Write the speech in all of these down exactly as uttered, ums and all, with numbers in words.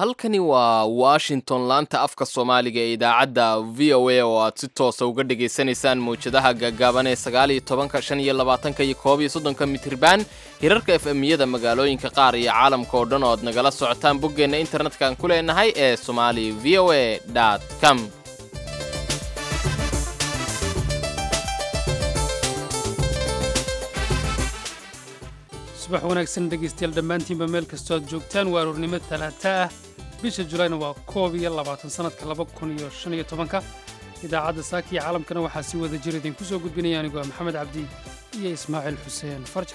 halkani waa washington laanta afka soomaaliga ee idaacadda v o a oo aad si toosa uga dhegaysanaysaan mawjadaha gaagaaban ee sagaal iyo tobanka shan iyo labaatanka iyo koob iyo soddonka mitriban hirarka f m-yada magaalooyinka qaar iyo caalamka oo dhan oo aad nagala socotaan boggeenna internetka aan ku leenahay ee somali v o a dot com. subax wanaagsan dhegaystayaal dhammaantiinba meel kastoo aad joogtaan waa aroornimo talaata ah bisha julayna waa koob iyo labaatan sannadka laba kun iyo shan iyo tobanka idaacadda saaka iyo caalamkana waxaa si wada jir idinku soo gudbinaya anigu waa maxamed cabdi iyo ismaaciil xuseen farja.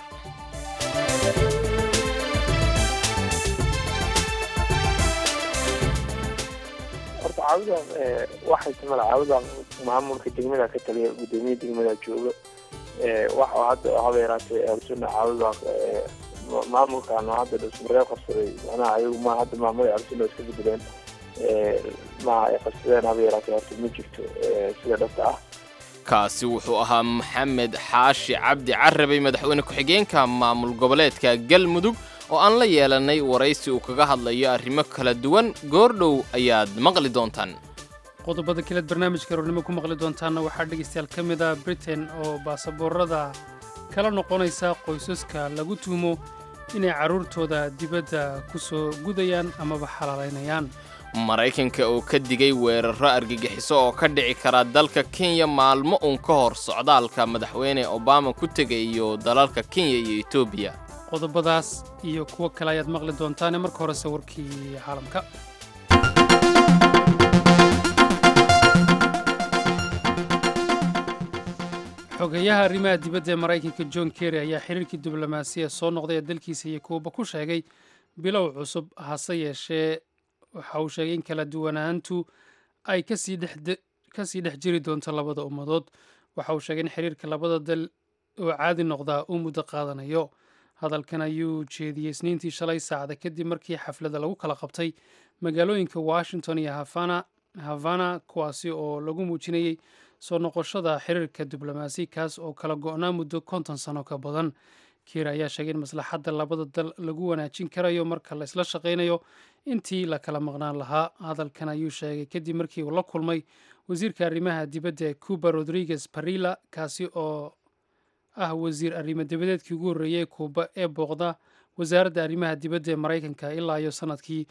horta caawidan waxay tamal caawidan maamulka degmada ka taliya gudoomiye degmada jooga waxa hadda haba yaraatay arsuna caawida maamulkan hadda dhismareeb qabsaday macnaha ayagu ma hadda maamulay arsuna iska bedeleen ma ay qabsadeen haba yaraatay horta ma jirto sida dhabta ah. kaasi wuxuu ahaa maxamed xaashi cabdi carabay madaxweyne ku-xigeenka maamul goboleedka galmudug oo aan la yeelanay waraysi uu kaga hadlayo arrimo kala duwan goordhow ayaad maqli doontaan. qodobada kaleed barnaamijka aroornimo ku maqli doontaanna waxaa dhegaystayaal ka mid ah britain oo baasaboorada kala noqonaysa qoysaska lagu tuumo inay carruurtooda dibadda ku soo gudayaan amaba xalaalaynayaan. maraykanka oo ka digay weerarro argagixiso oo ka dhici kara dalka kenya maalmo uun ka hor socdaalka madaxweyne obama ku tegayo dalalka kenya iyo etoobiya. qodobadaas iyo kuwo kale ayaad maqli doontaane marka horese warkii caalamka. xogeyaha arrimaha dibadda ee maraykanka john kerry ayaa xiriirkii diblomaasiya soo noqday ee dalkiisa iyo kuuba ku sheegay bilow cusub hase yeeshee waxa uu sheegay in kala duwanaantu ay kasii dhex jiri doonto labada ummadood. waxa uu sheegay in xiriirka labada dal oo caadi noqdaa uu muddo qaadanayo. hadalkan ayuu jeediyey isniintii shalay saacada kadib markii xaflada lagu kala qabtay magaalooyinka washington iyo havana kuwaasi oo lagu muujinayey soo noqoshada xiriirka diblomaasi kaas oo kala go'naa muddo konton sano ka badan. kiir ayaa sheegay in maslaxadda labada dal lagu wanaajin karayo marka la isla shaqaynayo intii la kala maqnaan lahaa. hadalkan ayuu sheegay kadib markii uu la kulmay wasiirka arrimaha dibadda ee cuba rodriguez parilla kaasi oo ah wasiir arrimo dibadeedkii ugu horreeyey kuuba ee booqda wasaaradda arrimaha dibadda ee maraykanka ilaa iyo sanadkii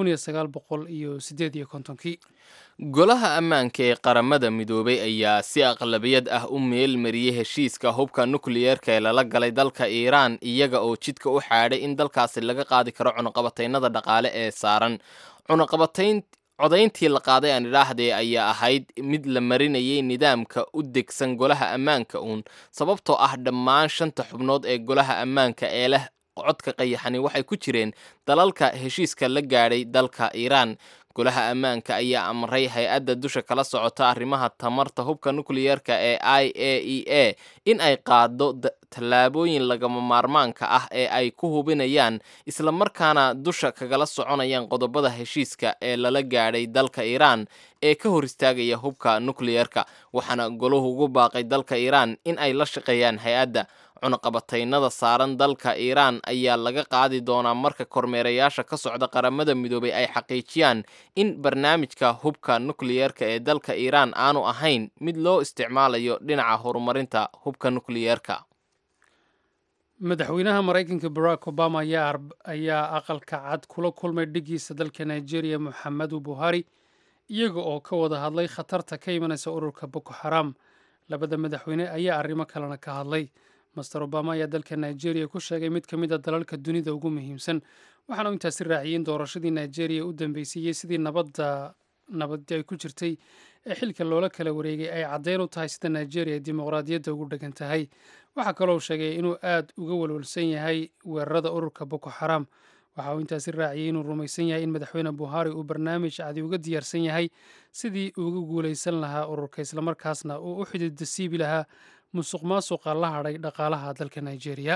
golaha ammaanka ee qaramada midoobay ayaa si aqlabiyad ah u meel mariyey heshiiska hubka nukliyeerka ee lala galay dalka iiraan iyaga oo jidka u xaadhay in dalkaasi laga qaadi karo cunaqabataynada dhaqaale ee saaran. cunaqabatayn codayntii la qaaday aan idhaahdee ayaa ahayd mid la marinayay nidaamka u degsan golaha ammaanka uun sababtoo ah dhammaan shanta xubnood ee golaha ammaanka ee leh codka qayaxani waxay ku jireen dalalka heshiiska la gaadhay dalka iiraan. golaha ammaanka ayaa amray hay-adda dusha kala socota arrimaha tamarta hubka nukliyeerka ee i a e a in ay qaado tallaabooyin lagama maarmaanka ah ee ay ku hubinayaan islamarkaana dusha kagala soconayaan qodobada heshiiska ee lala gaadhay dalka iiraan ee ka hor istaagaya hubka nukliyeerka. waxaana golahu ugu baaqay dalka iiraan in ay la shaqeeyaan hay-adda. cunaqabataynada saaran dalka iiraan ayaa laga qaadi doonaa marka kormeerayaasha ka socda qaramada midoobay ay xaqiijiyaan in barnaamijka hubka nukliyeerka ee dalka iiraan aanu ahayn mid loo isticmaalayo dhinaca horumarinta hubka nukliyeerka. madaxweynaha maraykanka barack obama ayaa aqalka cad kula kulmay dhigiisa dalka nigeria moxamedu buhari iyaga oo ka wada hadlay khatarta ka imanaysa ururka boko xaram. labada madaxweyne ayaa arrimo kalena ka hadlay. master obama ayaa dalka nigeria ku sheegay mid ka mid a dalalka dunida ugu muhiimsan waxaana uu intaasi raaciyey in doorashadii nigeria u dambeysiyey sidii nabadda nabadii ay ku jirtay ee xilka loola kala wareegay ay caddeyn u tahay sida nigeria ay dimuqraadiyadda ugu dhegan tahay. waxaa kaloo sheegay inuu aad uga walwalsan yahay weerarada ururka boko xaram. waxa uu intaasi raaciyey inuu rumaysan yahay in madaxweyne buhari uu barnaamij cadi uga diyaarsan yahay sidii uga guulaysan lahaa ururka islamarkaasna uu u xididda siibi lahaa musuq maasuqa la hadhay dhaqaalaha dalka nigeria.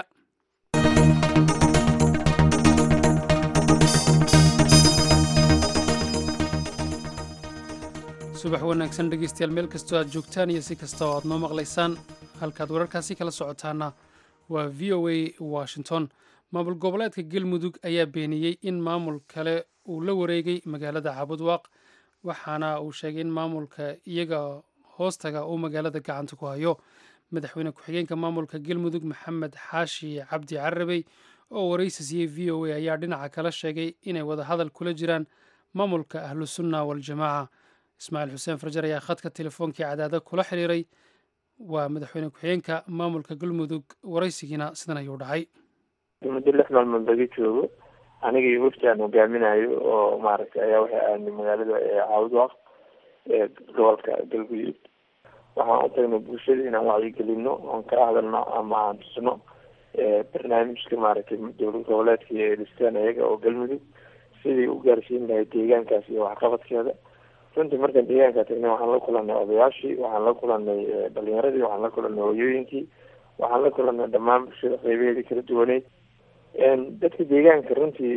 subax wanaagsan dhegaystayaal meel kastoo aad joogtaan iyo si kasta oo aad noo maqlaysaan halkaad wararkaasi kala socotaana waa v o a washington. maamul goboleedka galmudug ayaa beeniyey in maamul kale uu la wareegay magaalada cabudwaaq waxaana uu sheegay in maamulka iyaga hoostaga uu magaalada gacanta ku hayo madaxweyne ku-xigeenka maamulka galmudug maxamed xaashi cabdi carabey oo waraysi siiyey v o a ayaa dhinaca kala sheegay inay wada hadal kula jiraan maamulka ahlusunna waljamaaca ismaaciil xuseen farjar ayaa khadka telefoonkii cadaada kula xiriiray waa madaxweyne ku-xigeenka maamulka galmudug waraysigiina sidan ayuu dhacay muddo lix maalmood laga joogo aniga iyo wafdi aan hogaaminayo oo maaragtay ayaa waxay aadnay magaalada cabudwaaq ee gobolka galguduud waxaan u tagnay bulshada inaan wacyigelino oon kala hadalno ama aan tusno barnaamijka maaragtay dowlad goboleedka iyo dhistaan ayaga oo galmudug sidii u gaarsiin lahay deegaankaas iyo waxqabadkeeda runtii markaan deegaanka tagnay waxaan la kulanay odayaashii waxaan la kulanay dhalinyaradii waxaan la kulanay hooyooyinkii waxaan la kulanay dhammaan bulshada qeybaheedii kala duwaneyd dadka deegaanka runtii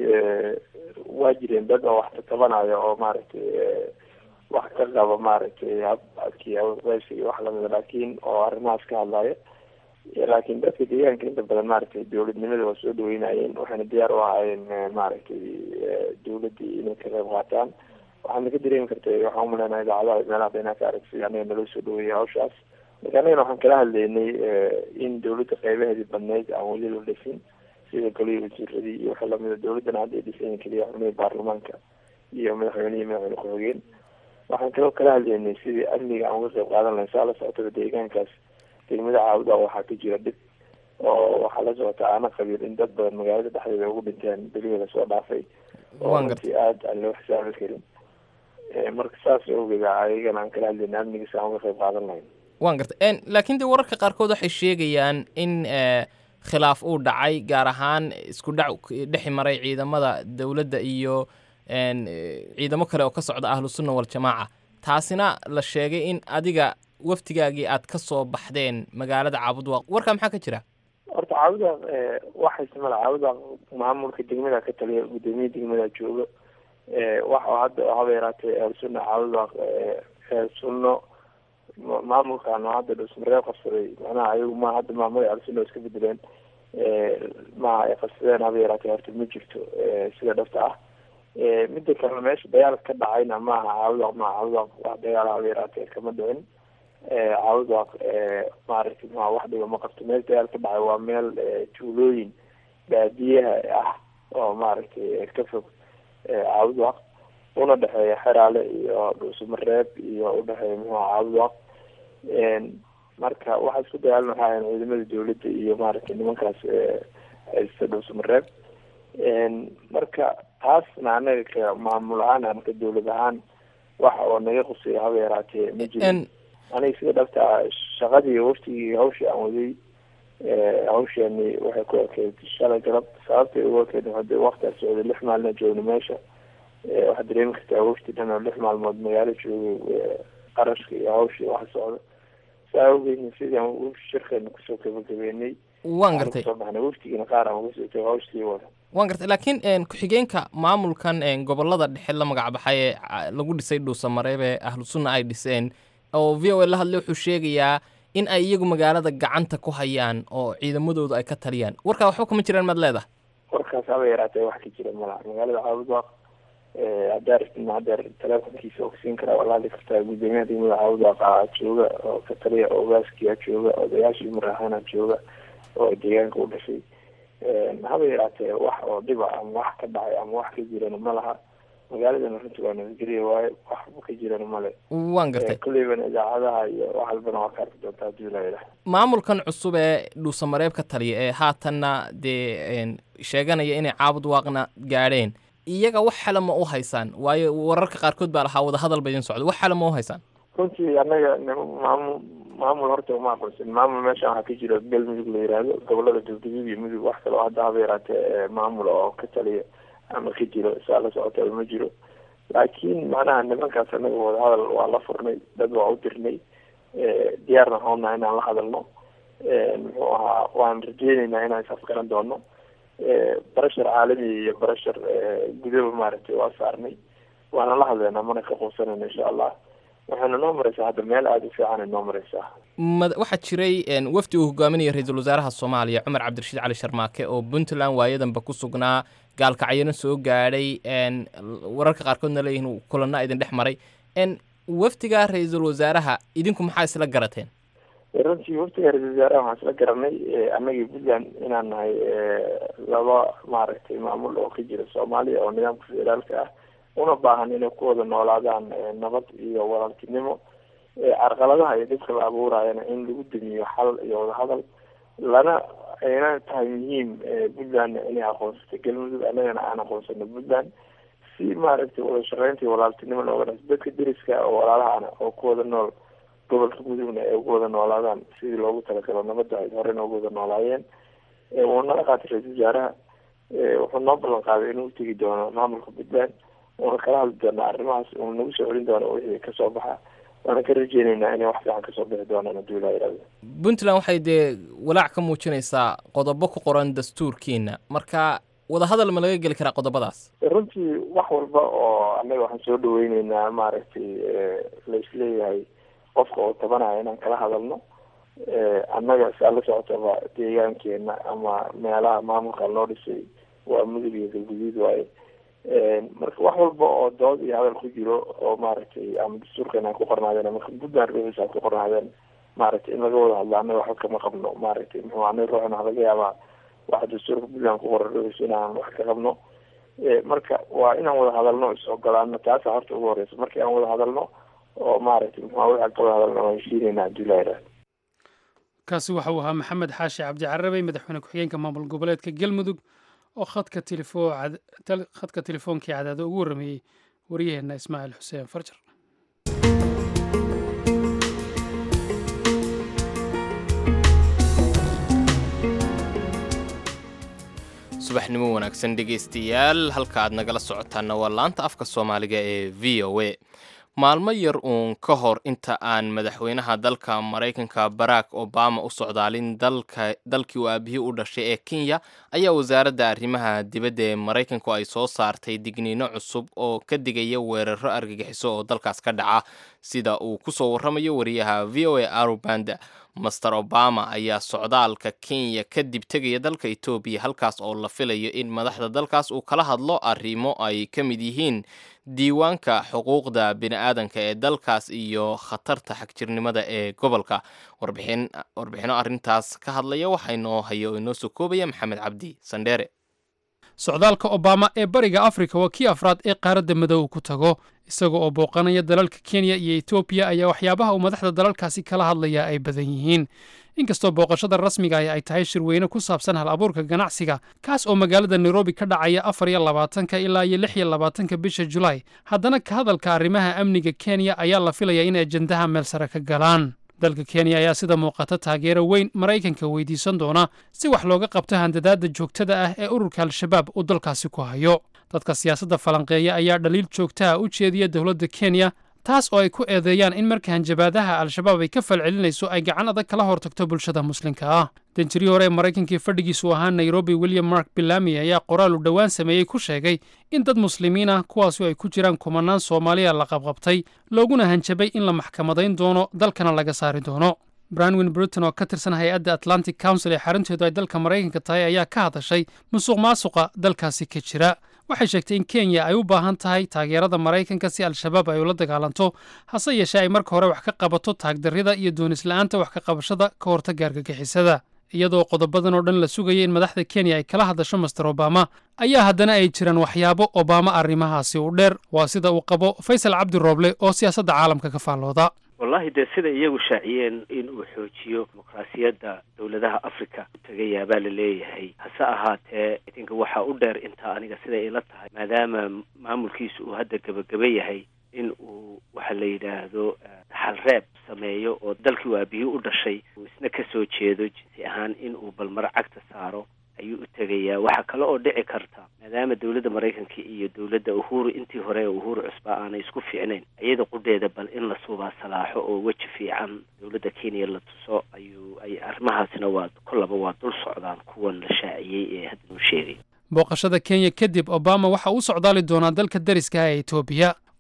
waa jireen dad oo wax tatabanayo oo maaragtay wax ka qaba maaragtay habkii aweysi iyo wax lamida laakiin oo arrimahaas ka hadlaya laakiin dadka deegaanka inta badan maaragtay dowladnimada waa soo dhaweynayeen waxayna diyaar u ahaayeen maaragtay dowladii inay ka qayb qaataan waxaana ka dareemi kartay waxaan umaleynaa idaacadaha meelaha baynaa ka aragsi anaga naloo soo dhaweeyay hawshaas marka anagana waxaan kala hadlaynay in dowladda qeybaheedii badneyd aan weli la dhisin sida golihii wasiiradii iyo waxa lamida dowladdana hadda ay dhisayin keliya xubnihii baarlamaanka iyo madaxweynihii madaxweyne ku-xigeen waxaan kaloo kala hadlaynay sidii amniga aan uga qayb qaadan lahay saa la socotada deegaankaas degmada caawuda waxaa ka jira dhib oo waxaa la socota aana qabiil in dad badan magaalada dhexdeeda ugu dhinteen belihii lasoo dhaafay oo runtii aada aan loo xisaabi karin marka saas awgeed ayagana aan kala hadlayna amnigiisa aan uga qayb qaadan lahayn waan gartay laakiin dee wararka qaarkood waxay sheegayaan in khilaaf uu dhacay gaar ahaan isku dhac dhexi maray ciidamada dowladda iyo ciidamo kale oo ka socda ahlusunna waljamaaca taasina la sheegay in adiga waftigaagii aad ka soo baxdeen magaalada caabudwaaq warkaa maxaa ka jira horta caabudwaaq waxay samala caabudwaaq maamulka degmada ka taliya guddoomiye degmada jooga waxa hadda haba yaraatee ahlusunna caabudwaaq ahlusunno maamulkaano hadda dhusmaree qabsaday macnaha ayagu ma hadda maamulay ahlusunna iska bedeleen maha ay qabsadeen haba yaraatee horta ma jirto sida dhabta ah midda kalena meesha dagaal ka dhacayna maaha caabudwaaq maha caabudwaaq wax dagaal haba yaraatee kama dhicin caawudwaaq maaragtay ma wax dhiba ma qabto meel dagaal ka dhacay waa meel tuulooyin baadiyaha ah oo maaragtay ka fog caawudwaaq una dhexeeya xeraale iyo dhuusamareeb iyo udhexeeya muxua caawudwaaq marka waxaa isku dagaalin waxaa ahayn ciidamada dowladda iyo maaragtay nimankaas haysta dhuusamareeb marka taasna anaga ka maamul ahaan ama ka dowlad ahaan waxa oo naga quseeya haba yaraatee ma jirin aniga sida dhabta shaqadii waftigii hawshii aan waday hawsheeni waxay ku ekeyd shalay galab sababtay ugu ekeyd hade waktiaas socday lix maalina joogna meesha waxaad dareemi kartaa wafti dhan oo lix maalmood magaalo joogay qarashka iyo hawshii waxa socda saa awgeedna sidii aan shirkeena kusoo gabagabeynay waan gartay soo baxnay waftigiina qaar aan uga soo tagay hawshii wada waan gartay laakiin ku-xigeenka maamulkan gobolada dhexe la magacbaxay ee lagu dhisay dhuusamareeb ee ahlusunna ay dhiseen oo v o a la hadlay wuxuu sheegayaa in ay iyagu magaalada gacanta ku hayaan oo ciidamadooda ay ka taliyaan warkaa waxba kama jiraan maad leedahay warkaas haba yaraatee wax ka jira malaha magaalada caawudwaaq haddaa rabtin hadeer teleefonkiisa ogsiin karaa waa la hadli kartaa guddoomiyaha degmada caawudwaaq jooga oo ka taliya ogaaskiyaa jooga odayaashii maraahana jooga oo deegaanka u dhashay haba yaraatee wax oo dhiba ama wax ka dhacay ama wax ka jirana ma laha magaaladana runti waa nabadgelya waaye waxba ka jirana male waan gartay kulleyban idaacadaha iyo wax walbana waa ka arki doontaa hadii la yidhaah maamulkan cusub ee dhuusamareeb ka taliya ee haatanna dee sheeganaya inay caabudwaaqna gaadheen iyaga wax xala ma u haysaan waayo wararka qaarkood baa lahaa wadahadal ba idin socda wax xala ma u haysaan runtii annaga maamul maamul horta uma aqoonsan maamul meesha waxaa ka jira galmudug la yihahdo gobolada galguduud iyo mudug wax kaloo hadda haba yaraatee maamul oo ka taliya ama ka jiro saa la socota ma jiro laakiin macnaha nimankaas anaga wadahadal waa la furnay dad waa u dirnay diyaarna hoona inaan la hadalno muxuu ahaa waan rajeyneynaa inaan isafgaran doono barashar caalami iyo barashar gudaba maaragtay waa saarnay waana la hadleynaa mana ka quusanayna insha allah waxayna noo maraysaa hadda meel aada u fiicanay noo maraysaa. waxaa jiray wafdi uu hogaaminaya ra-iisul wasaaraha soomaaliya cumar cabdirashiid cali sharmaake oo puntland waayadanba ku sugnaa gaalkacyana soo gaadhay wararka qaarkoodna leeyihiin kulanna idin dhex maray wafdiga ra-iisul wasaaraha idinku maxaa isla garateen? runtii waftiga ra-isul wasaaraha waxaan isla garanay annagii puntland inaan nahay laba maaragtay maamul oo ka jira soomaaliya oo nidaamka federaalka ah una baahan inay ku wada noolaadaan nabad iyo walaaltinimo. carqaladaha iyo dhibka la abuurayana in lagu damiyo xal iyo wadahadal, lana ayna tahay muhiim puntland inay aqoonsato galmudug, annagana aan aqoonsano puntland si maaragtay wada shaqeynta iyo walaaltinimo looga dhas dadka deriska oo walaalahana oo ku wada nool gobolka mudugna ay ugu wada noolaadaan sidii loogu talagalo nabadda ay horena ugu wada noolaayeen. wuu nala qaatay ra-iisul wasaaraha, wuxuu noo ballan qaaday inuu utegi doono maamulka puntland, uuna kala hadli doonaa arrimahaas, uuna nagu soo celin doono wixii kasoo baxa. waana ka rajeyneynaa inay wax fiican kasoo bixi doonaan hadduu ilaa yidhahdo. puntland waxay dee walaac ka muujinaysaa qodobo ku qoran dastuurkiina, marka wadahadal ma laga geli karaa qodobadaas? runtii wax walba oo annaga waxaan soo dhaweyneynaa maaragtay laisleeyahay qofka oo tabanaya inaan kala hadalno. annaga saa la socotaba deegaankeena ama meelaha maamulka loo dhisay waa mudug iyo galguduud waaye. marka wax walba oo dood iyo hadal ku jiro oo maaragtay ama dastuurkeena aan ku qornaadeen marka puntland ruuxiisa aan ku qornaadeen maaragtay in laga wada hadlo annaga waxba kama qabno. maaragtay muxuu anaga ruuxna laga yaabaa waxa dastuurka puntland ku qoran ruuxiisa inaan wax ka qabno. marka waa inaan wada hadalno is ogolaano, taasa horta ugu horeysa. markii aan wada hadalno oo maaragtay muxuu waxaan ka wada hadalno waan heshiinayna hadduu ilaa yidhahdo. kaasi waxa uu ahaa maxamed xaashi cabdi carabey, madaxweyne ku-xigeenka maamul goboleedka galmudug oo khadka tilefoo khadka telefoonkii cadaado ugu warrameeyey waryaheena ismaaciil xuseen farjar. subaxnimo wanaagsan dhegaystayaal, halka aad nagala socotaana waa laanta afka soomaaliga ee v o a. maalmo yar uun ka hor inta aan madaxweynaha dalka maraykanka barack obama u socdaalin dalkii uu aabihii u dhashay ee kenya ayaa wasaaradda arrimaha dibadda ee maraykanku ay soo saartay digniino cusub oo ka digaya weeraro argagixiso oo dalkaas ka dhaca, sida uu ku soo warramayo wariyaha v o a arubanda. master obama ayaa socdaalka kenya kadib tegaya dalka etoobiya, halkaas oo la filayo in madaxda dalkaas uu kala hadlo arrimo ay ka mid yihiin diiwaanka xuquuqda bini'aadanka ee dalkaas iyo khatarta xagjirnimada ee gobolka. warbixin warbixino arrintaas ka hadlaya waxaa inoo haya oo inoo soo koobaya maxamed cabdi sandheere. socdaalka obama ee bariga afrika waa kii afraad ee qaaradda madow ku tago, isaga oo booqanaya dalalka kenya iyo etoobiya ayaa waxyaabaha uu madaxda dalalkaasi kala hadlaya ay badan yihiin. inkastoo booqashada rasmiga ah ay tahay shirweyne ku saabsan hal abuurka ganacsiga, kaas oo magaalada nairobi ka dhacaya afar iyo labaatanka ilaa iyo lix iyo labaatanka bisha julaay, haddana ka hadalka arrimaha amniga kenya ayaa la filaya in ajendaha meel sare ka galaan. dalka kenya ayaa sida muuqata taageero weyn maraykanka weydiisan doona si wax looga qabto handadaada joogtada ah ee ururka al-shabaab uu dalkaasi ku hayo. dadka siyaasadda falanqeeya ayaa dhaliil joogtaha u jeediya dowladda kenya, taas oo ay ku eedeeyaan in marka hanjabaadaha al-shabaab ay ka falcelinayso ay gacan adag kala hortagto bulshada muslimka ah. danjirii hore ee maraykankii fadhigiisu ahaa nairobi william mark bilami ayaa qoraal uu dhowaan sameeyey ku sheegay in dad muslimiin ah kuwaasi ay ku jiraan kumanaan soomaaliya la qabqabtay, looguna hanjabay in la maxkamadayn doono dalkana laga saari doono. branwin britain oo ka tirsan hay-adda atlantic council ee xarunteedu ay dalka maraykanka tahay ayaa ka hadashay musuq maasuqa dalkaasi ka jira. waxay sheegtay in kenya ay u baahan tahay taageerada maraykanka si al-shabaab ay ula dagaalanto, hase yeeshee ay marka hore wax ka qabato taagdarrida iyo doonisla'aanta wax ka qabashada ka hortagga argagixisada. iyadoo qodobadan oo dhan la sugaya in madaxda kenya ay kala hadasho master obama, ayaa haddana ay jiraan waxyaabo obama arrimahaasi u dheer. waa sida uu qabo faysal cabdi rooble oo siyaasadda caalamka ka faallooda. wallahi dee sida iyagu shaaciyeen in uu xoojiyo dimuqraasiyadda dowladaha africa tagayaa baa la leeyahay. hase ahaatee idinka waxaa u dheer intaa aniga sida ila tahay, maadaama maamulkiisu uu hadda gebagaba yahay, in uu waxa la yidhaahdo dhaxal reeb sameeyo oo dalkii uu aabihii u dhashay uu isna ka soo jeedo jinsi ahaan in uu balmar cagta saaro ayuu u tegayaa. waxaa kale oo dhici karta maadaama dowladda maraykanka iyo dowladda uhuru intii hore uhuru cusbaa aanay isku fiicnayn, iyada qudheeda bal in la suubaa salaaxo oo weji fiican dowladda kenya la tuso ayuu ay arrimahaasina waa kollaba waa dul socdaan kuwan la shaaciyey ee hadda uu sheegay. booqashada kenya kadib obama waxa uu socdaali doonaa dalka dariska ah ee etoobiya.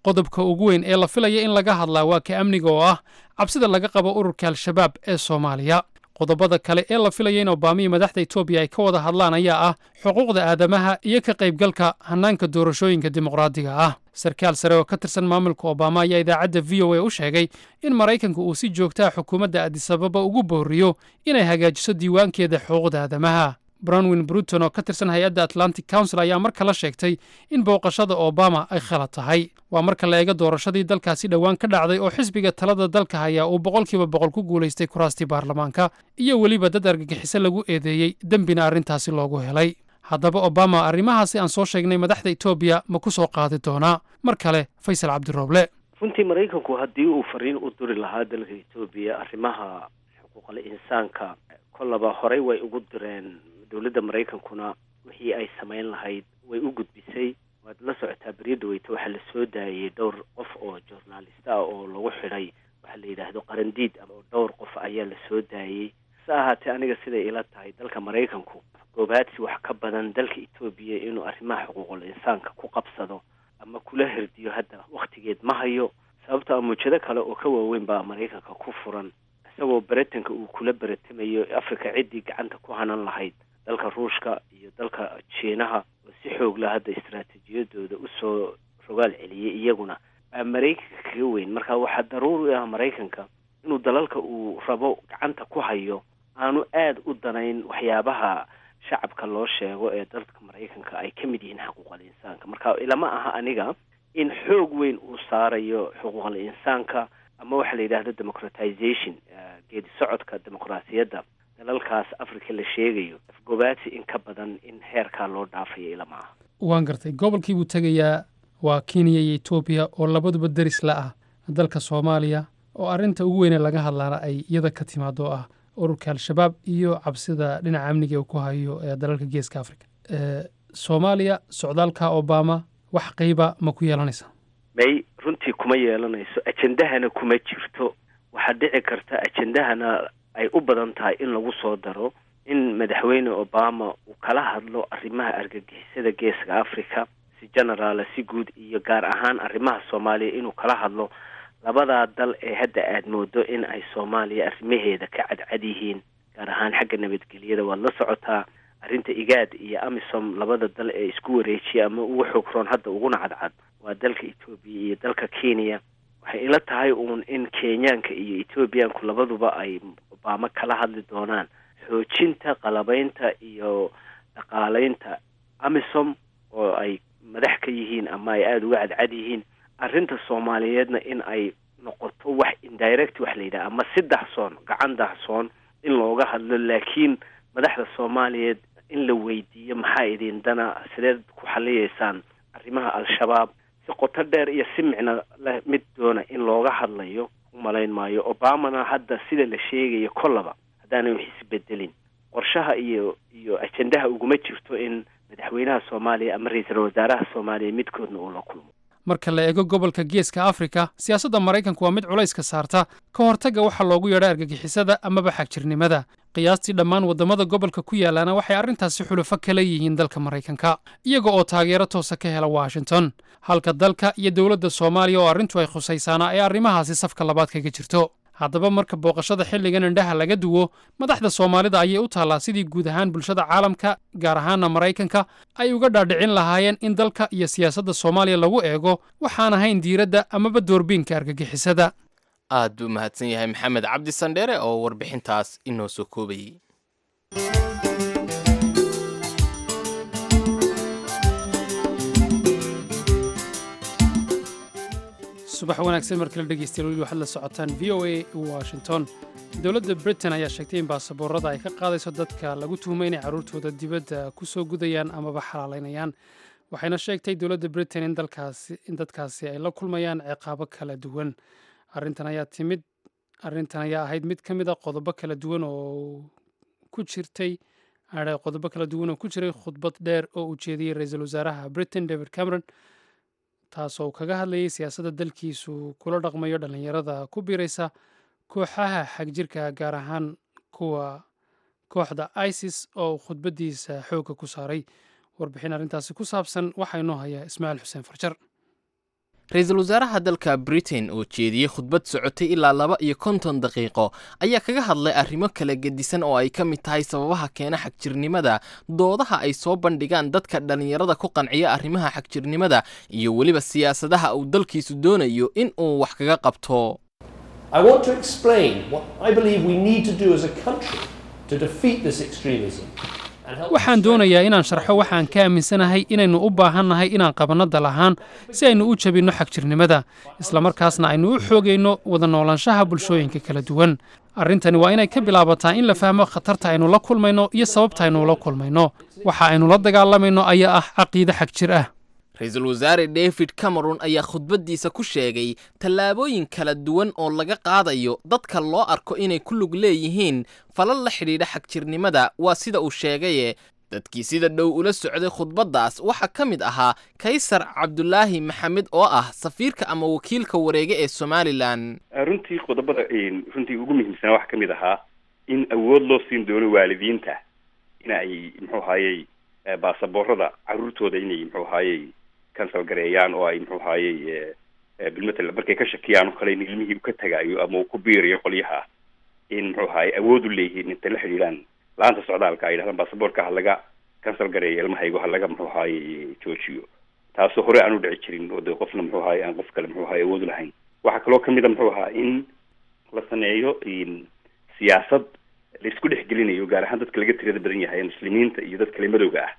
qodobka ugu weyn ee la filaya in laga hadlaa waa ka amniga oo ah cabsida laga qabo ururka al-shabaab ee soomaaliya qodobada kale ee la filaya in Obama iyo madaxda Ethiopia ay ka wada hadlaan ayaa ah xuquuqda aadamaha iyo ka qaybgalka hannaanka doorashooyinka dimuqraadiga ah sarkaal sare oo ka tirsan maamulka Obama ayaa idaacadda V O A u sheegay in Maraykanku uu si joogto ah xukuumadda Addis Ababa ugu booriyo inay hagaajiso diiwaankeeda xuquuqda aadamaha Bronwyn Bruton oo ka tirsan hay'adda Atlantic Council ayaa marka la sheegtay in booqashada Obama ay khalad tahay waa marka la eego doorashadii dalkaasi dhowaan ka dhacday oo xisbiga talada dalka haya uu boqolkiiba boqol ku guulaystay kuraastii baarlamaanka iyo weliba dad argagixiso lagu eedeeyey dembina arrintaasi loogu helay haddaba Obama arrimahaasi aan soo sheegnay madaxda Ethiopia ma ku soo qaadi doonaa mar kale Faysal Cabdirooble runtii Maraykanku haddii uu fariin u diri lahaa dalka Ethiopia arrimaha xuquuqda insaanka kollaba horey way ugu direen dowladda Maraykankuna wixii ay samayn lahayd way u gudbisay waad la socotaa beriyada weyta waxaa la soo daayay dhowr qof oo journalist ah oo lagu xidhay waxa la yidhaahdo qarandiid ama dhowr qof ayaa la soo daayay sa ahaatee aniga siday ila tahay dalka Maraykanku goobaadsi wax ka badan dalka Ethiopia inuu arrimaha xuquuqda insaanka ku qabsado ama kula hirdiyo hadda waqtigeed ma hayo sababtoo ah muujado kale oo ka waaweyn baa Maraykanka ku furan isagoo baritanka uu kula baratamayo Afrika ciddii gacanta ku hanan lahayd dalka Ruushka iyo dalka Shiinaha oo si xoog leh hadda istiraatiijiyadooda u soo rogaal celiyay iyaguna Maraykanka kaga weyn marka waxa daruuri ah Maraykanka inuu dalalka uu rabo gacanta ku hayo aanu aad u danayn waxyaabaha shacabka loo sheego ee dalka Maraykanka ay ka mid yihiin xuquuqda insaanka marka ilama aha aniga in xoog weyn uu saarayo xuquuqda insaanka ama waxa la yiraahdo democratization geedi socodka dimuqraasiyadda dalalkaas Afrika la sheegayo afgobaadsi in ka badan in heerka loo dhaafayo ilama aha waan gartay gobolkii uu tagayaa waa Kenya iyo Ethiopia oo labaduba daris la ah dalka Soomaaliya oo arinta ugu weyn ee laga hadlaana ay iyada ka timaado ah ururka al-shabaab iyo cabsida dhinaca amniga uu ku hayo ee dalalka geeska Afrika ee Soomaaliya socdaalka Obama wax qayba ma ku yeelanaysa may runtii kuma yeelanayso ajandahana kuma jirto waxa dhici karta ajandahana ay u badan tahay in lagu soo daro in madaxweyne Obama uu kala hadlo arrimaha argagixisada geeska Afrika si general si guud iyo gaar ahaan arrimaha Soomaaliya inuu kala hadlo labada dal ee hadda aad moodo in ay Soomaaliya arrimaheeda ka cadcad yihiin gaar ahaan xagga nabadgelyada waa la socotaa arrinta igaad iyo AMISOM labada dal ee isku wareejiyay ama ugu xogron hadda ugu cadcad waa dalka Ethiopia iyo dalka Kenya waxay ila tahay uun in Kenyaanka iyo Ethiopiaanku labaduba ay Obama kala hadli doonaan xoojinta qalabaynta iyo dhaqaalaynta AMISOM oo ay madax ka yihiin ama ay aad uga cadcad yihiin arrinta Soomaaliyeedna in ay noqoto wax indirect wax la yiraahdo ama saddex soon gacan dahsoon in looga hadlo laakiin madaxda Soomaaliyeed in la weydiiyo maxaa idin dana sideed ku xaliyaysan arrimaha al-shabaab si qoto dheer iyo si micna leh mid doona in looga hadlayo umalayn maayo Obama hadda sida la sheegayo kollaba hadaan wax isbedelin qorshaha iyo iyo ajendaha uguma jirto in madaxweynaha Soomaaliya ama ra'iisul wasaaraha Soomaaliya midkoodna uu la kulmo marka la eego gobolka geeska Afrika siyaasadda Maraykanku waa mid culays ka saarta ka hortaga waxa loogu yeedhay argagixisada ama baxagjirnimada qiyaastii dhammaan wadamada gobolka ku yaalana waxay arrintaasi xulufo kala yihiin dalka Maraykanka iyaga oo taageero toos ka hela Washington halka dalka iyo dawladda Soomaaliya oo arrintu ay khusaysaana ay arrimahaasi safka labaad kaga jirto haddaba marka booqashada xilligan indhaha laga duwo madaxda Soomaalida ayay u taalaa sidii guud ahaan bulshada caalamka gaar ahaan Maraykanka ay uga dhaadhicin lahaayeen in dalka iyo siyaasadda Soomaaliya lagu eego waxaan ahayn diiradda amaba doorbiinka argagixisada aad buu mahadsan yahay Maxamed Cabdi Sandheere oo warbixintaas inoo soo koobayay subax wanaagsan markii la dhageystiyo waxaad la socotaan V O A Washington dawladda Britain ayaa sheegtay in baasaboorada ay ka qaadayso dadka lagu tuhmay inay caruurtooda dibadda ku soo gudayaan amaba xalaalaynayaan waxayna sheegtay dawladda Britain in dalkaasi in dadkaasi ay la kulmayaan ciqaabo kala duwan arrintan ayaa timid arrintan ayaa ahayd mid ka mid ah qodobo kala duwan oo ku jirtay qodobo kala duwan oo ku jiray khudbad dheer oo uu jeediyey ra'iisul wasaaraha Britain David Cameron taasoo kaga hadlayay siyaasadda dalkiisu kula dhaqmayo dhalinyarada ku biiraysa kooxaha xagjirka gaar ahaan kuwa kooxda ISIS oo khudbadiisa xoogga ku saaray warbixin arrintaasi ku saabsan waxaa inoo haya Ismaaciil Xuseen Farjar ra-iisul wasaaraha dalka britain oo jeediyey khudbad socotay ilaa laba iyo konton daqiiqo ayaa kaga hadlay arrimo kala gedisan oo ay ka mid tahay sababaha keena xagjirnimada, doodaha ay soo bandhigaan dadka dhallinyarada ku qanciya arrimaha xagjirnimada iyo weliba siyaasadaha uu dalkiisu doonayo in uu wax kaga qabto. I want to explain what I believe we need to do as a country to defeat this extremism. waxaan doonayaa inaan sharxo waxaan ka aaminsanahay inaynu u baahannahay inaan qabanno dal ahaan si aynu u jabinno xagjirnimada, islamarkaasna aynu u xoogayno wada noolaanshaha bulshooyinka kala duwan. arrintani waa inay ka bilaabataa in la fahmo khatarta aynu la kulmayno iyo sababta aynu la kulmayno. waxa aynu la dagaalamayno ayaa ah caqiide xagjir ah. ra-iisul wasaare david cameron ayaa khudbaddiisa ku sheegay tallaabooyin kala duwan oo laga qaadayo dadka loo arko inay ku lug leeyihiin falal la xidhiidha xagjirnimada. waa sida uu sheegaye dadkii sida dhow ula socday khudbaddaas waxaa ka mid ahaa kaysar cabdulaahi maxamed oo ah safiirka ama wakiilka wareege ee somalilan. runtii qodobada runtii ugu muhiimsanaa waxaa ka mid ahaa in awood loo siin doono waalidiinta in ay muxuu ahaayey baasaboorada carruurtooda inay muxuu ahaayey cancel gareeyaan oo ay muxuu ahaayey bilmatal markay ka shakiyaan oo kale in ilmihii uu ka tagaayo ama uu ku biirayo qolyaha in muxuu ahaayey awood u leeyihiin intay la xidhiidhaan la-aanta socdaalka ay yidhahdaan baasaboorka ha laga cancel gareeyo ilmahaygo ha laga muxuu ahaayey joojiyo, taasoo hore aan u dhici jirin oo dee qofna muxuu ahaayey aan qof kale muxuu ahaayey awood u lahayn. waxaa kaloo kamid a muxuu ahaa in la sameeyo siyaasad la isku dhex gelinayo gaar ahaan dadka laga tirada badan yahay muslimiinta iyo dadka kale madowga ah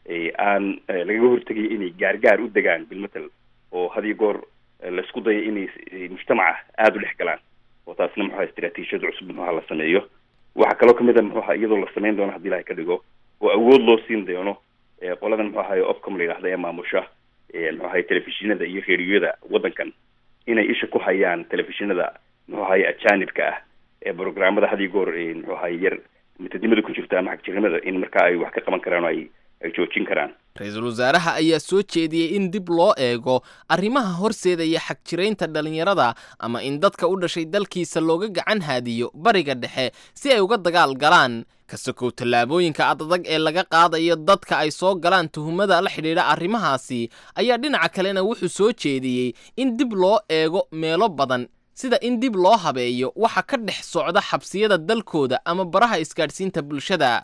aan lagaga hortegayo inay gaargaar u degaan bilmatal oo had iyo goor laisku dayo inay mujtamaca aada u dhex galaan, oo taasna muxuu ahaa istaraatiijiyad cusub muxuu ahaa la sameeyo. waxaa kaloo kamid a muxuu ahaa iyadoo la samayn doono haddii ilahay ka dhigo oo awood loo siin doono qoladan muxuu ahaay ofcom la yidhahda ee maamusha muxuu ahaay telefishinada iyo reediyoyada waddankan inay isha ku hayaan telefishinada muxuu ahaay ajaanibka ah ee programmada had iyo goor muxuu ahaay yar mitadnimada ku jirta ama xagjirnimada in markaa ay wax ka qaban karaan oo ay ay joojin karaan. ra-iisul wasaaraha ayaa soo jeediyey in dib loo eego arrimaha horseedaya xagjiraynta dhallinyarada ama in dadka u dhashay dalkiisa looga gacan haadiyo bariga dhexe si ay uga dagaal galaan. ka sokow tallaabooyinka adadag ee laga qaadayo dadka ay soo galaan tuhumada la xidhiidha arrimahaasi ayaa dhinaca kalena wuxuu soo jeediyey in dib loo eego meelo badan sida in dib loo habeeyo waxa ka dhex socda xabsiyada dalkooda ama baraha isgaadhsiinta bulshada.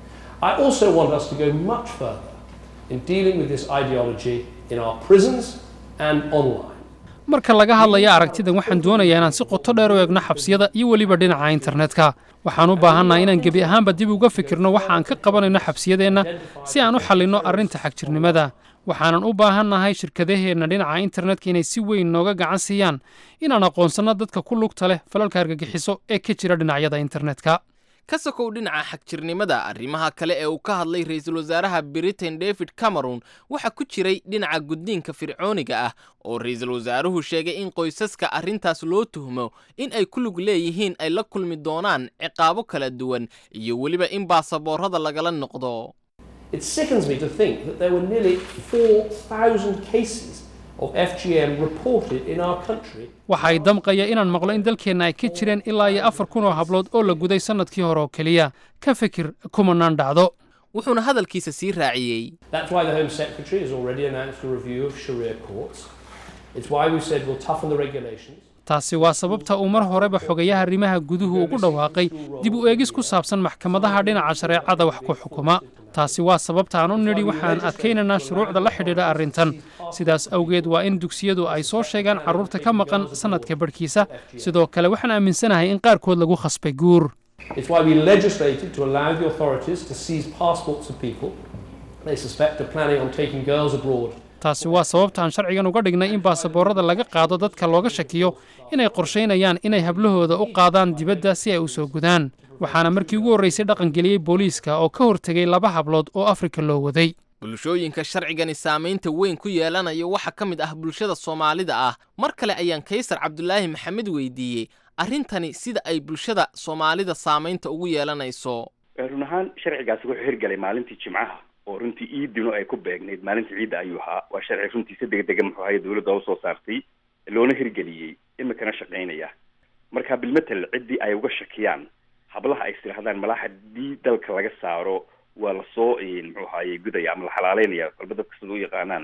I also want us to go much further in dealing with this ideology in our prisons and online. marka laga hadlayo aragtidan waxaan doonayaa inaan si qoto dheer u eegno xabsiyada iyo weliba dhinaca internetka. waxaan u baahannahay inaan gebi ahaanba dib uga fikirno waxa aan ka qabanayno xabsiyadeenna si aan u xallinno arrinta xagjirnimada. waxaanan u baahannahay shirkadaheenna dhinaca internetka inay si weyn nooga gacan siiyaan inaan aqoonsanno dadka ku lugta leh falalka argagixiso ee ka jira dhinacyada internetka. ka sokow dhinaca xagjirnimada arrimaha kale ee uu ka hadlay ra-iisul wasaaraha britain david cameron waxaa ku jiray dhinaca gudniinka fircooniga ah oo ra-iisul wasaaruhu sheegay in qoysaska arrintaas loo tuhmo in ay ku lug leeyihiin ay la kulmi doonaan ciqaabo kala duwan iyo weliba in baasaboorada lagala noqdo. It sickens me to think that there were nearly four thousand cases of F G M reported in our country. waxay damqaya inaan maqlo in dalkeenna ay ka jireen ilaa iyo afar kun oo hablood oo la guday sanadkii hore oo keliya. ka fikir kumanaan dhacdo. wuxuuna hadalkiisa sii raaciyey. That's why the Home Secretary has already announced a review of Sharia courts. It's why we said we'll toughen the regulations. taasi waa sababta uu mar horeba xogayaha arrimaha guduhu ugu dhawaaqay dib u eegis ku saabsan maxkamadaha dhinaca shareecada wax ku xukuma. taasi waa sababta aan u nidhi waxaan adkaynaynaa shuruucda la xidhiidha arrintan. sidaas awgeed waa in dugsiyadu ay soo sheegaan carruurta ka maqan sanadka barhkiisa. sidoo kale waxaan aaminsanahay in qaarkood lagu khasbay guur. It's why we legislated to allow the authorities to seize passports of people they suspect are planning on taking girls abroad. taasi waa sababta aan sharcigan uga dhignay in baasaboorada laga qaado dadka looga shakiyo inay qorshaynayaan inay hablahooda u qaadaan dibadda si ay u soo gudaan. waxaana markii ugu horraysay dhaqangeliyey booliiska oo ka hortegay laba hablood oo Afrika loo waday. bulshooyinka sharcigani saamaynta weyn ku yeelanayo waxaa ka mid ah bulshada Soomaalida ah. mar kale ayaan kaysar cabdulaahi maxamed weydiiyey arrintani sida ay bulshada Soomaalida saamaynta ugu yeelanayso. run ahaan sharcigaasi wuxuu hirgalay maalintii Jimcaha oo runtii iidino ay ku beegnayd maalintii ciidda ayuu ahaa. waa sharci runtii si degdeg muxuu ahaay dawladda u soo saartay loona hirgeliyey imikana shaqaynaya. marka bilmatal ciddii ay uga shakiyaan hablaha ay istirahdaan malaha haddii dalka laga saaro waa lasoo muxuu ahaayey gudaya ama la xalaaleynaya kolba dadka sida u yaqaanaan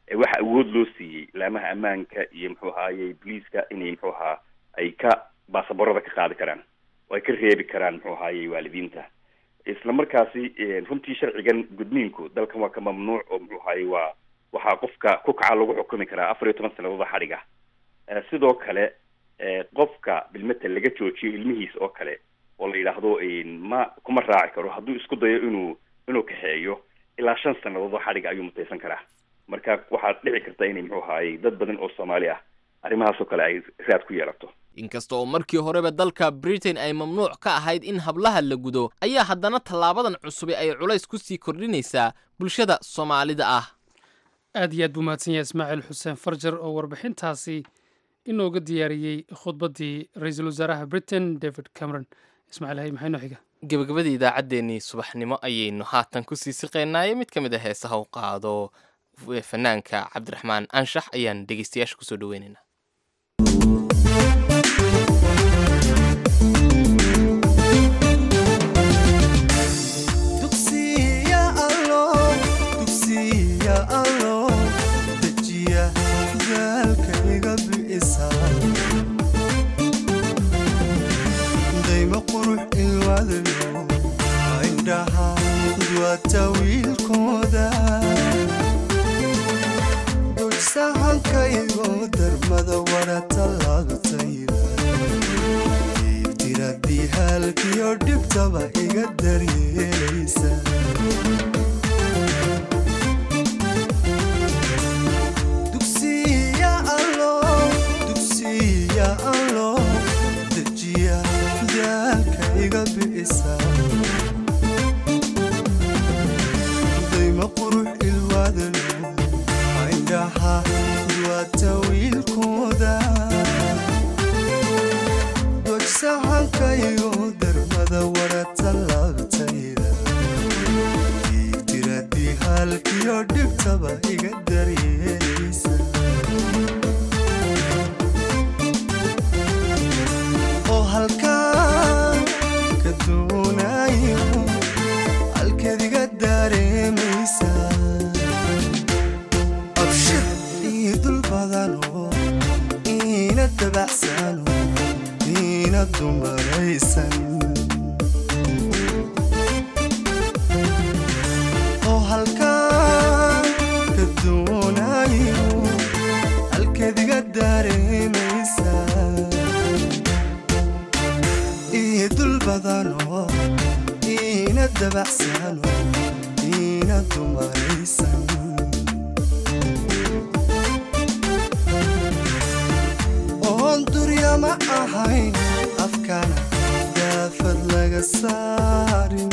waxa awood loo siiyey laamaha ammaanka iyo muxuu ahaayey booliiska inay muxuu ahaa ay ka baasaboorada ka qaadi karaan oo ay ka reebi karaan muxuu ahaayey waalidiinta isla markaasi runtii sharcigan gudniinku dalkan waa ka mamnuuc oo muxuu ahaayey waa waxaa qofka ku kaca lagu xukumi karaa afar iyo toban sannadood xadhiga sidoo kale qofka bilmata laga joojiyo ilmihiisa oo kale oo la yidhaahdo ma kuma raaci karo hadduu isku dayo inuu inuu kaxeeyo ilaa shan sannadood oo xadhiga ayuu mutaysan karaa marka waxaad dhici karta inay muxuu ahaayey dad badan oo soomaali ah arrimahaas oo kale ay raad ku yeelato inkasta oo markii horeba dalka britain ay mamnuuc ka ahayd in hablaha la gudo ayaa haddana tallaabadan cusubi ay culays ku sii kordhinaysaa bulshada soomaalida ah aad iyo aad buu mahadsan yahay ismaaciil xuseen farjar oo warbixintaasi inooga diyaariyey khudbaddii ra-iisul wasaaraha britain david cameron ismaaciil hay maxay noo xiga gebagabadii idaacaddeenii subaxnimo ayaynu haatan kusii siqeynaaye mid ka mid a heesaha u qaado fanaanka cabdiraxmaan anshax ayaan dhegeystayaasha kusoo dhaweynaynaa dayma qurux ilwaadayo indhaha duwata wiilkooda dujsahankaygo darmada warata laabtayda iibtiradii halkiyo dhibtaba iga daryeelaysa dayma qurux ilwaadalo indhaha duwata wiilkooda dojsahankaygo darmada warata laabtayda iibtiradii halkiyo dhibtaba iga daryeelaysa oo halkaan ka doonayo halkeediga dareemaysa abshir ii dul badano iina dabacsano iina dumaraysan oo halkaan ka doonayo halkeediga dareemaysa ii dul badano iina dabacsano iina dumaraysan oon durya ma ahayn afkana daafad laga saarin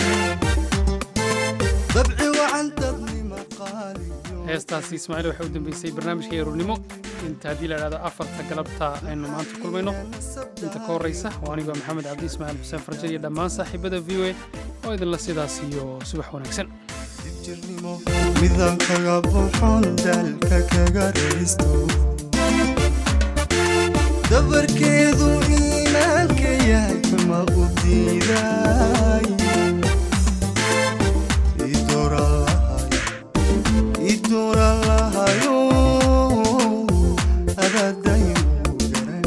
dabci wacan dadnima qaaliyo heestaasi ismaaciil waxay u dambeysay barnaamijka yaruurnimo inta haddii la idhahdo afarta galabta aynu maanta kulmayno inta ka horraysa oo anigoo maxamed cabdi ismaaciil xuseen farjar iyo dhammaan saaxiibada v o a oo idinla sidaas iyo subax wanaagsan jirnimo midaan kaga buuxoon daalka kaga raysto dabarkeedu iimaanka yahay ma u diiday idoralahayo adadaynu garan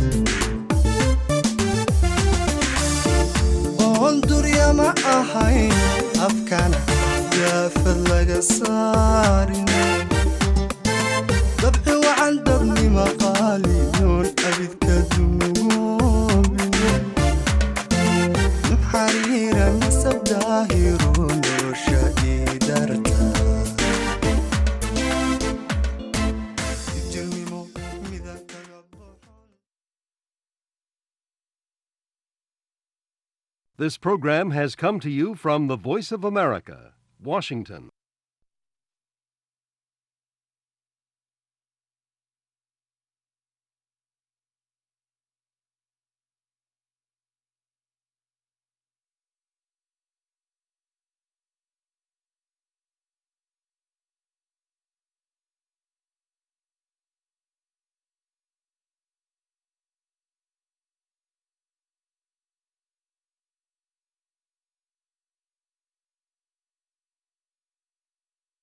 oon durya ma ahayn afkana daafad laga saarin dabci wacan dabnima qaaliyoon abidka dunugoobin xariira nasab daahiro nolosha idarta This program has come to you from the Voice of America, Washington.